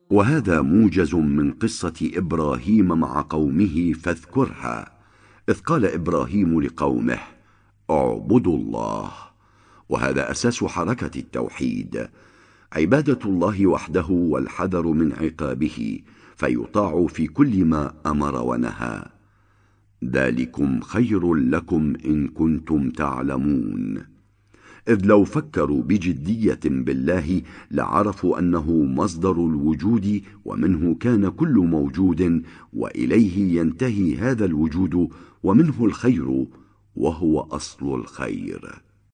وهذا موجز من قصة إبراهيم مع قومه فاذكرها، إذ قال إبراهيم لقومه: اعبدوا الله. وهذا أساس حركة التوحيد، عبادة الله وحده والحذر من عقابه، فيطاع في كل ما أمر ونهى. ذلكم خير لكم إن كنتم تعلمون. إذ لو فكروا بجدية بالله لعرفوا أنه مصدر الوجود، ومنه كان كل موجود، وإليه ينتهي هذا الوجود، ومنه الخير وهو أصل الخير.